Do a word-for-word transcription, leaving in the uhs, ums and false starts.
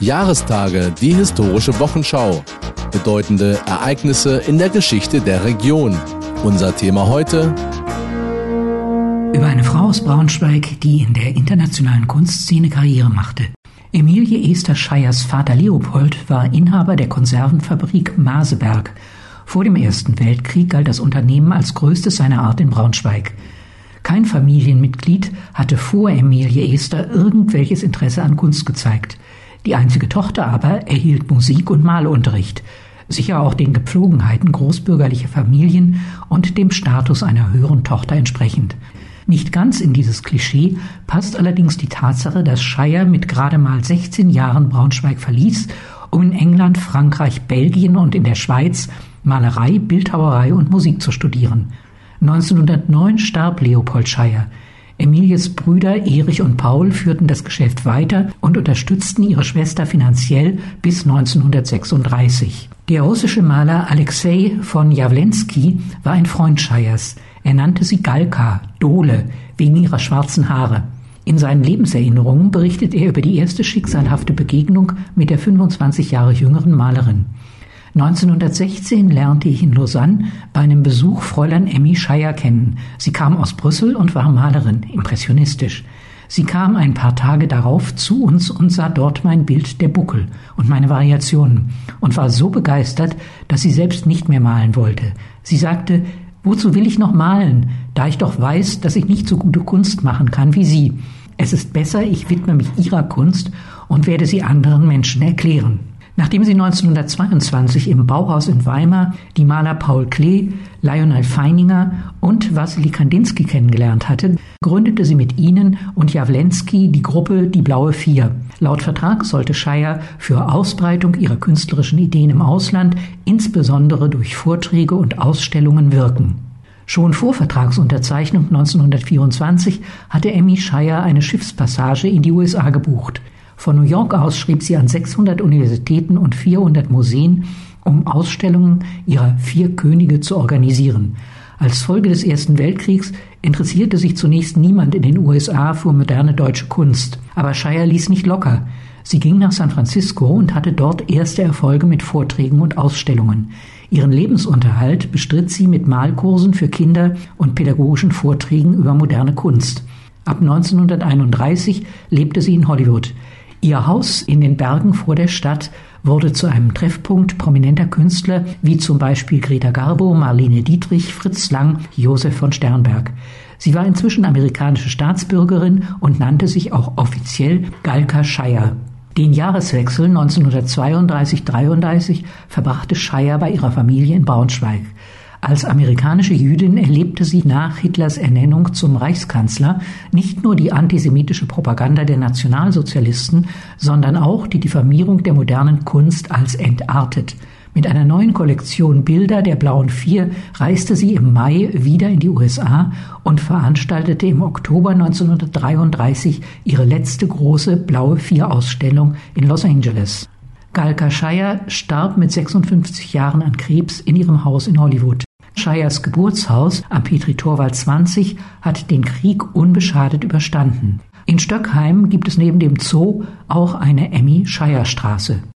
Jahrestage, die historische Wochenschau. Bedeutende Ereignisse in der Geschichte der Region. Unser Thema heute: Über eine Frau aus Braunschweig, die in der internationalen Kunstszene Karriere machte. Emilie Esther Scheyers Vater Leopold war Inhaber der Konservenfabrik Maseberg. Vor dem Ersten Weltkrieg galt das Unternehmen als größtes seiner Art in Braunschweig. Kein Familienmitglied hatte vor Emilie Esther irgendwelches Interesse an Kunst gezeigt. Die einzige Tochter aber erhielt Musik- und Malunterricht, sicher auch den Gepflogenheiten großbürgerlicher Familien und dem Status einer höheren Tochter entsprechend. Nicht ganz in dieses Klischee passt allerdings die Tatsache, dass Scheyer mit gerade mal sechzehn Jahren Braunschweig verließ, um in England, Frankreich, Belgien und in der Schweiz Malerei, Bildhauerei und Musik zu studieren. neunzehnhundertneun starb Leopold Scheyer. Emilies Brüder Erich und Paul führten das Geschäft weiter und unterstützten ihre Schwester finanziell bis neunzehnhundertsechsunddreißig. Der russische Maler Alexei von Jawlensky war ein Freund Scheyers. Er nannte sie Galka, Dole, wegen ihrer schwarzen Haare. In seinen Lebenserinnerungen berichtet er über die erste schicksalhafte Begegnung mit der fünfundzwanzig Jahre jüngeren Malerin. neunzehnhundertsechzehn lernte ich in Lausanne bei einem Besuch Fräulein Emmy Scheyer kennen. Sie kam aus Brüssel und war Malerin, impressionistisch. Sie kam ein paar Tage darauf zu uns und sah dort mein Bild Der Buckel und meine Variationen und war so begeistert, dass sie selbst nicht mehr malen wollte. Sie sagte: Wozu will ich noch malen, da ich doch weiß, dass ich nicht so gute Kunst machen kann wie Sie. Es ist besser, ich widme mich Ihrer Kunst und werde sie anderen Menschen erklären. Nachdem sie neunzehnhundertzweiundzwanzig im Bauhaus in Weimar die Maler Paul Klee, Lionel Feininger und Wassily Kandinsky kennengelernt hatte, gründete sie mit ihnen und Jawlensky die Gruppe Die Blaue Vier. Laut Vertrag sollte Scheyer für Ausbreitung ihrer künstlerischen Ideen im Ausland, insbesondere durch Vorträge und Ausstellungen, wirken. Schon vor Vertragsunterzeichnung neunzehnhundertvierundzwanzig hatte Emmy Scheyer eine Schiffspassage in die U S A gebucht. Von New York aus schrieb sie an sechshundert Universitäten und vierhundert Museen, um Ausstellungen ihrer vier Könige zu organisieren. Als Folge des Ersten Weltkriegs interessierte sich zunächst niemand in den U S A für moderne deutsche Kunst. Aber Scheyer ließ nicht locker. Sie ging nach San Francisco und hatte dort erste Erfolge mit Vorträgen und Ausstellungen. Ihren Lebensunterhalt bestritt sie mit Malkursen für Kinder und pädagogischen Vorträgen über moderne Kunst. Ab neunzehnhunderteinunddreißig lebte sie in Hollywood. Ihr Haus in den Bergen vor der Stadt wurde zu einem Treffpunkt prominenter Künstler wie zum Beispiel Greta Garbo, Marlene Dietrich, Fritz Lang, Josef von Sternberg. Sie war inzwischen amerikanische Staatsbürgerin und nannte sich auch offiziell Galka Scheyer. Den Jahreswechsel neunzehnhundertzweiunddreißig dreiunddreißig verbrachte Scheyer bei ihrer Familie in Braunschweig. Als amerikanische Jüdin erlebte sie nach Hitlers Ernennung zum Reichskanzler nicht nur die antisemitische Propaganda der Nationalsozialisten, sondern auch die Diffamierung der modernen Kunst als entartet. Mit einer neuen Kollektion Bilder der Blauen Vier reiste sie im Mai wieder in die U S A und veranstaltete im Oktober neunzehnhundertdreiunddreißig ihre letzte große Blaue Vier-Ausstellung in Los Angeles. Galka Scheyer starb mit sechsundfünfzig Jahren an Krebs in ihrem Haus in Hollywood. Scheyers Geburtshaus am Petri-Torwald zwanzig hat den Krieg unbeschadet überstanden. In Stöckheim gibt es neben dem Zoo auch eine Emmy-Scheyer-Straße.